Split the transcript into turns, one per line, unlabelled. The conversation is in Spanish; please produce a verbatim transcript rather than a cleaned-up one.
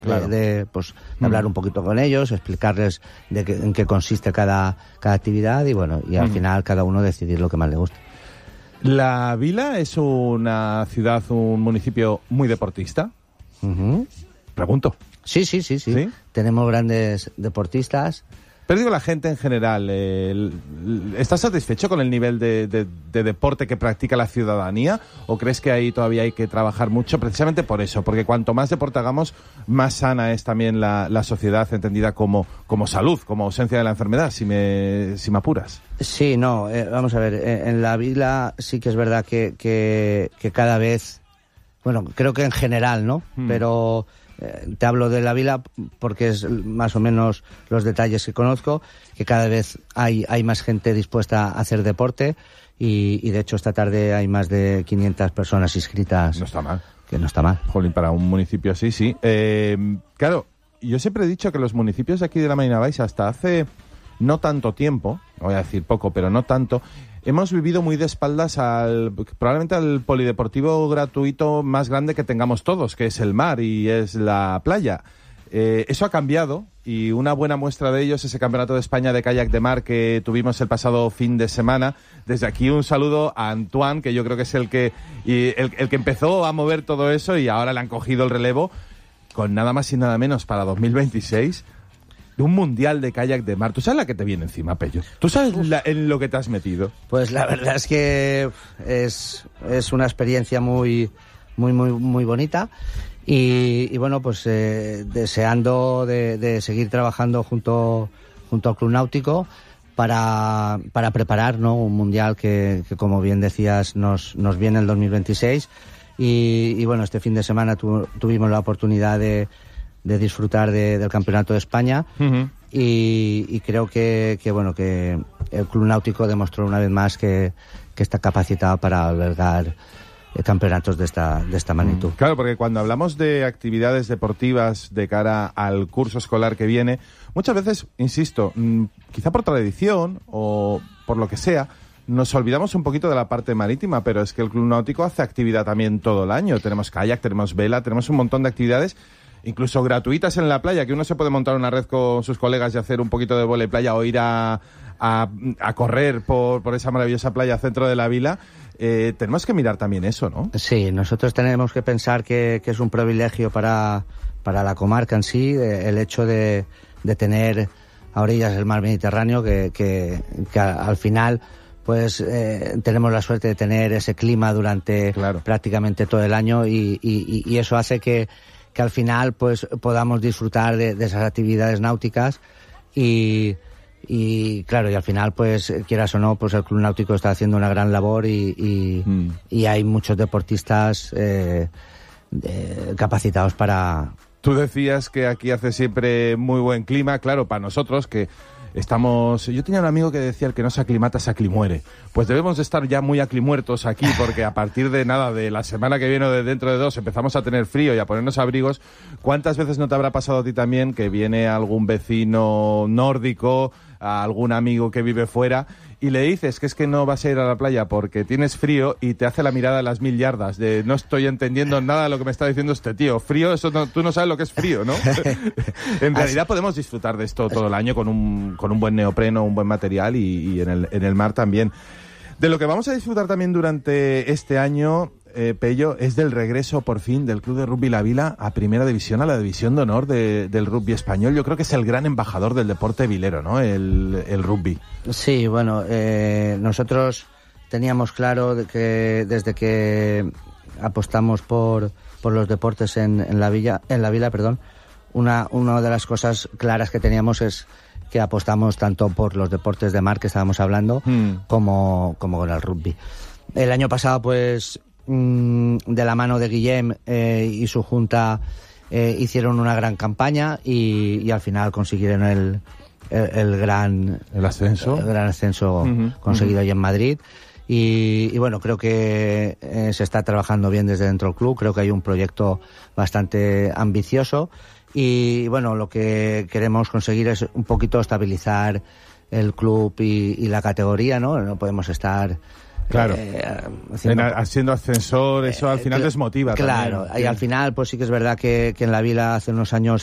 Claro. De, de, pues, de hablar un poquito con ellos, explicarles de que, en qué consiste cada, cada actividad y bueno, y al mm. final cada uno decidir lo que más le gusta.
La Vila es una ciudad, un municipio muy deportista.
Uh-huh.
Pregunto.
Sí, sí, sí, sí, sí. Tenemos grandes deportistas.
Pero digo, la gente en general, eh, ¿estás satisfecho con el nivel de, de, de deporte que practica la ciudadanía? ¿O crees que ahí todavía hay que trabajar mucho? Precisamente por eso, porque cuanto más deporte hagamos, más sana es también la, la sociedad entendida como, como salud, como ausencia de la enfermedad, si me, si me apuras.
Sí, no, eh, vamos a ver, eh, en la Vila sí que es verdad que, que, que cada vez, bueno, creo que en general, ¿no? Hmm. Pero... Te hablo de la Vila porque es más o menos los detalles que conozco, que cada vez hay, hay más gente dispuesta a hacer deporte y, y de hecho esta tarde hay más de quinientas personas inscritas.
No está mal.
Que no está mal.
Jolín, para un municipio así, sí. Eh, claro, yo siempre he dicho que los municipios de aquí de la Marina Baixa hasta hace no tanto tiempo, no voy a decir poco, pero no tanto... Hemos vivido muy de espaldas al probablemente al polideportivo gratuito más grande que tengamos todos, que es el mar y es la playa. Eh, eso ha cambiado y una buena muestra de ello es ese Campeonato de España de Kayak de Mar que tuvimos el pasado fin de semana. Desde aquí un saludo a Antoine, que yo creo que es el que, y el, el que empezó a mover todo eso y ahora le han cogido el relevo con nada más y nada menos para dos mil veintiséis. De un mundial de kayak de mar. ¿Tú sabes la que te viene encima, Pello? ¿Tú sabes la, en lo que te has metido?
Pues la verdad es que es, es una experiencia muy, muy, muy, muy bonita. Y, y bueno, pues eh, deseando de, de seguir trabajando junto, junto al Club Náutico para, para preparar, ¿no?, un mundial que, que, como bien decías, nos, nos viene el dos mil veintiséis. Y, y bueno, este fin de semana tu, tuvimos la oportunidad de de disfrutar de, del Campeonato de España. Uh-huh. y, y creo que, que bueno que el Club Náutico demostró una vez más que, que está capacitado para albergar eh, campeonatos de esta de esta magnitud.
Mm, claro, porque cuando hablamos de actividades deportivas de cara al curso escolar que viene, muchas veces, insisto, mmm, quizá por tradición o por lo que sea, nos olvidamos un poquito de la parte marítima, pero es que el Club Náutico hace actividad también todo el año. Tenemos kayak, tenemos vela, tenemos un montón de actividades incluso gratuitas en la playa, que uno se puede montar una red con sus colegas y hacer un poquito de vóley playa o ir a, a, a correr por, por esa maravillosa playa centro de la Vila. Eh, tenemos que mirar también eso, ¿no?
Sí, nosotros tenemos que pensar que, que es un privilegio para, para la comarca en sí, eh, el hecho de, de tener a orillas el mar Mediterráneo, que, que, que al final pues eh, tenemos la suerte de tener ese clima durante claro. prácticamente todo el año y, y, y eso hace que que al final pues podamos disfrutar de, de esas actividades náuticas y, y claro, y al final pues quieras o no, pues el Club Náutico está haciendo una gran labor y, y, mm. y hay muchos deportistas eh, eh, capacitados para...
Tú decías que aquí hace siempre muy buen clima, claro, para nosotros que estamos... Yo tenía un amigo que decía el que no se aclimata se aclimuere. Pues debemos de estar ya muy aclimuertos aquí porque a partir de nada, de la semana que viene o de dentro de dos empezamos a tener frío y a ponernos abrigos. ¿Cuántas veces no te habrá pasado a ti también que viene algún vecino nórdico, a algún amigo que vive fuera y le dices que es que no vas a ir a la playa porque tienes frío y te hace la mirada a las mil yardas de no estoy entendiendo nada de lo que me está diciendo este tío? Frío, eso no, tú no sabes lo que es frío, ¿no? En realidad podemos disfrutar de esto todo el año con un, con un buen neopreno, un buen material y, y en el, en el mar también. De lo que vamos a disfrutar también durante este año, eh, Pello, es del regreso por fin del Club de Rugby La Vila a Primera División, a la División de Honor de, del rugby español. Yo creo que es el gran embajador del deporte vilero, ¿no? El, el rugby.
Sí, bueno, eh, nosotros teníamos claro de que desde que apostamos por, por los deportes en, en la Villa, en la Vila, perdón, una, una de las cosas claras que teníamos es que apostamos tanto por los deportes de mar que estábamos hablando mm. como, como con el rugby. El año pasado, pues, mmm, de la mano de Guillem eh, y su junta eh, hicieron una gran campaña y, y al final consiguieron el, el, el gran
el ascenso,
el gran ascenso uh-huh, conseguido uh-huh. ahí en Madrid. Y, y bueno, creo que eh, se está trabajando bien desde dentro del club. Creo que hay un proyecto bastante ambicioso. Y bueno, lo que queremos conseguir es un poquito estabilizar el club y, y la categoría, ¿no? No podemos estar
Claro.
Eh, haciendo,
en, haciendo ascensor, eso al final
eh,
desmotiva.
Claro,
también.
y al final, pues sí que es verdad que, que en la vila hace unos años